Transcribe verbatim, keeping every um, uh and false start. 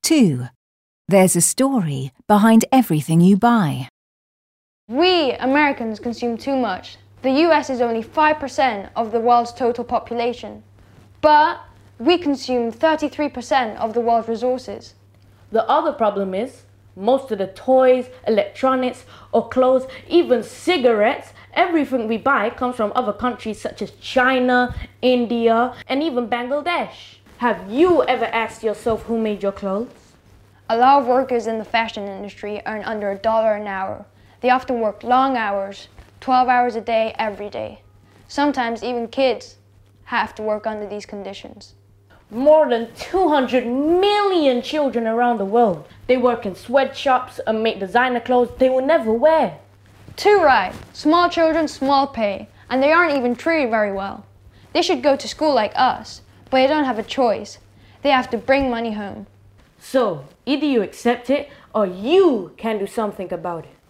two. There's a story behind everything you buy. We Americans consume too much. The U S is only five percent of the world's total population, but we consume thirty-three percent of the world's resources. The other problem is, most of the toys, electronics, or clothes, even cigarettes, everything we buy comes from other countries such as China, India, and even Bangladesh. Have you ever asked yourself who made your clothes? A lot of workers in the fashion industry earn under a dollar an hour. They often work long hours, twelve hours a day, every day. Sometimes even kids have to work under these conditions. More than two hundred million children around the world. They work in sweatshops and make designer clothes they will never wear. Too right. Small children, small pay, and they aren't even treated very well. They should go to school like us, but they don't have a choice. They have to bring money home. So, either you accept it or you can do something about it.